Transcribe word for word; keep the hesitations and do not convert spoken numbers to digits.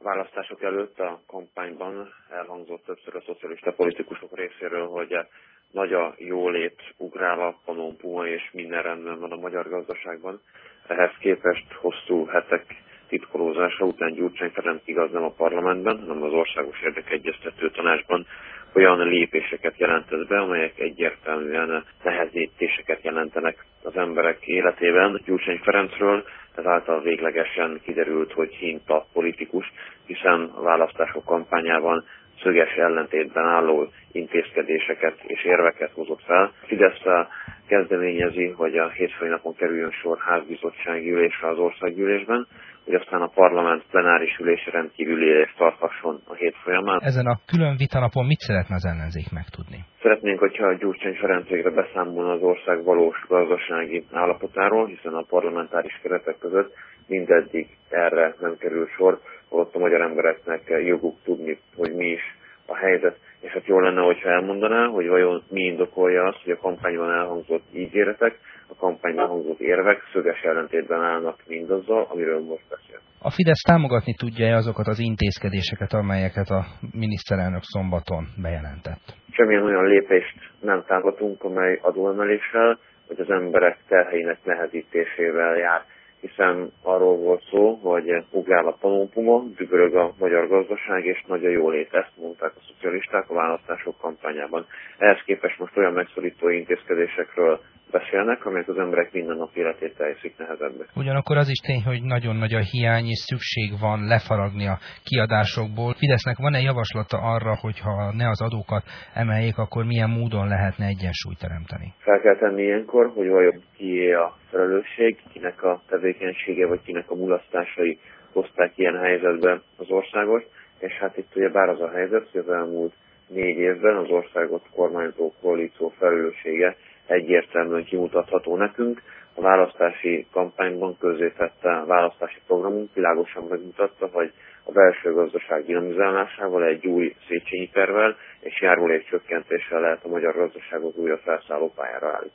választások előtt a kampányban elhangzott többször a szocialista politikusok részéről, hogy nagy a jólét, Ugrála, Pannón-Puma és minden rendben van a magyar gazdaságban. Ehhez képest hosszú hetek titkolózása után Gyurcsány Ferenc igaz nem a parlamentben, hanem az Országos Érdekegyeztető Tanácsban olyan lépéseket jelentett be, amelyek egyértelműen nehezítéseket jelentenek az emberek életében. Gyurcsány Ferencről ezáltal véglegesen kiderült, hogy hinta politikus, hiszen a választások kampányában szöges ellentétben álló intézkedéseket és érveket hozott fel. Fidesz kezdeményezi, hogy a hétfői napon kerüljön sor házbizottsági ülésre az országgyűlésben, hogy aztán a parlament plenáris ülése rendkívüli ülést tarthasson a hét folyamán. Ezen a külön vitanapon mit szeretne az ellenzék megtudni? Szeretnénk, hogyha a Gyurcsány Ferenc végre beszámolna az ország valós gazdasági állapotáról, hiszen a parlamentáris keretek között mindeddig erre nem kerül sor, holott a magyar embereknek joguk tudni, hogy mi is a helyzet, és hát jó lenne, hogyha elmondaná, hogy vajon mi indokolja azt, hogy a kampányban elhangzott ígéretek, a kampányban elhangzott érvek szöges ellentétben állnak mindazzal, amiről most beszél. A Fidesz támogatni tudja-e azokat az intézkedéseket, amelyeket a miniszterelnök szombaton bejelentett? Semmilyen olyan lépést nem támogatunk, amely adóemeléssel, vagy az emberek terheinek nehezítésével jár, hiszen arról volt szó, hogy ugrál a Pannón-Puma, dübörög a magyar gazdaság, és nagy a jólét. Ezt mondták a szocialisták a választások kampányában. Ehhez képest most olyan megszorító intézkedésekről beszélnek, amelyek az emberek minden nap életét teszik nehezebbé. Ugyanakkor az is tény, hogy nagyon nagy a hiány, és szükség van lefaragni a kiadásokból. Fidesznek van-e javaslata arra, hogyha ne az adókat emeljék, akkor milyen módon lehetne egyensúlyt teremteni? Fel kell tenni ilyenkor, hogy vajon kié a felelősség, kinek a tevékenysége, vagy kinek a mulasztásai hozták ilyen helyzetbe az országot, és hát itt ugye bár az a helyzet, hogy az elmúlt négy évben az országot kormányzó koalíció felelőssége egyértelműen kimutatható nekünk. A választási kampányban közzétette a választási programunk világosan megmutatta, hogy a belső gazdaság dinamizálásával, egy új Széchenyi tervvel és járulékcsökkentéssel lehet a magyar gazdaságot újra felszálló pályára állítani.